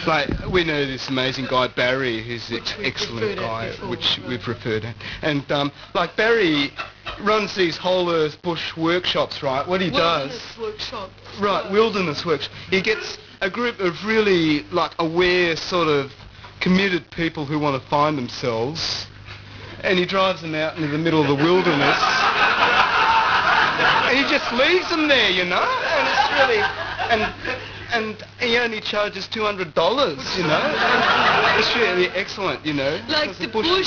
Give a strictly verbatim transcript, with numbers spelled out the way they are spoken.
Like, we know this amazing guy, Barry, who's an Which we've excellent referred at guy, before. which we've referred at. And, um, like, Barry runs these whole earth bush workshops, right? What he Wilderness does... workshops. Right, uh, wilderness workshops. He gets a group of really, like, aware, sort of committed people who want to find themselves, and he drives them out into the middle of the wilderness, and he just leaves them there, you know? And it's really... And, and he only charges two hundred dollars, you know? It's really excellent, you know? Like Because the bush bush